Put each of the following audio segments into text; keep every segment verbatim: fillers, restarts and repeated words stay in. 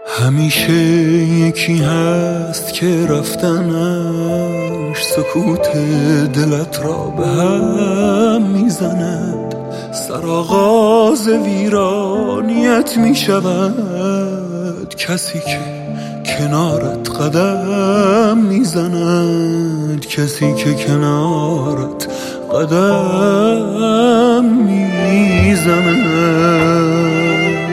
همیشه یکی هست که رفتنش سکوت دلت را به هم میزند، سرآغاز ویرانیت میشود کسی که کنارت قدم میزند، کسی که کنارت قدم میزند.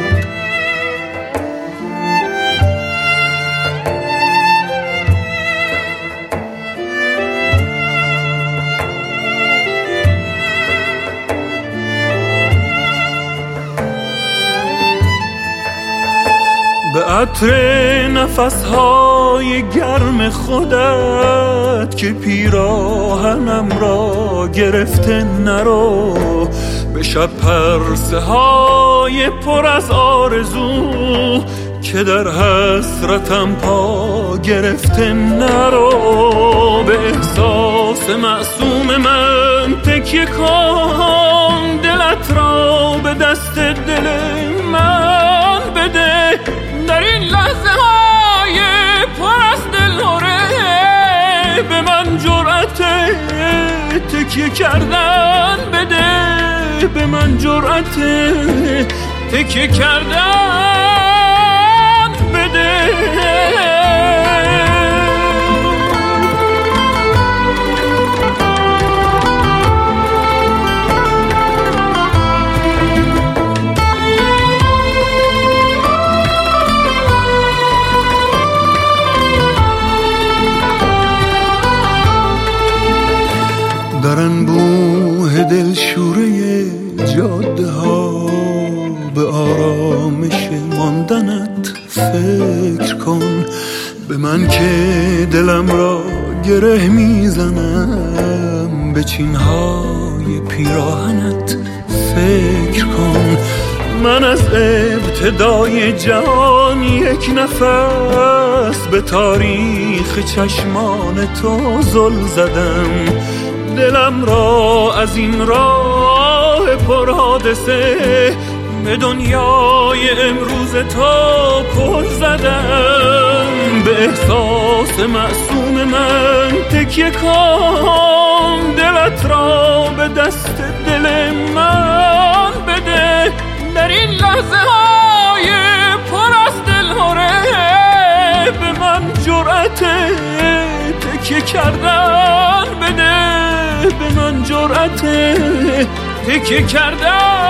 به عطر نفسهای گرم خودت که پیراهنم را گرفته نرو، به شب پرسه های پر از آرزو که در حسرتم پا گرفته نرو. به احساس معصوم من تکیه کن، دلت را به دست دل من بده، در این لحظه های پر از دلهره به من جرأت تکیه کردن بده، به من جرأت تکیه کردن بده. در انبوه دلشوره جاده ها به آرامش ماندنت فکر کن، به من که دلم را گره میزنم به چینهای پیراهنت فکر کن. من از ابتدای جهان یک نفس به تاریخ چشمان تو زل زدم، دلم را از این راه پر حادثه به دنیای امروز تو پل زدم. به احساس معصوم من تکیه کن، دلت را به دست دل من بده، در این لحظه های پر از دلهره به من جرأت تکیه کردن بده، به من جرأت تکیه کردن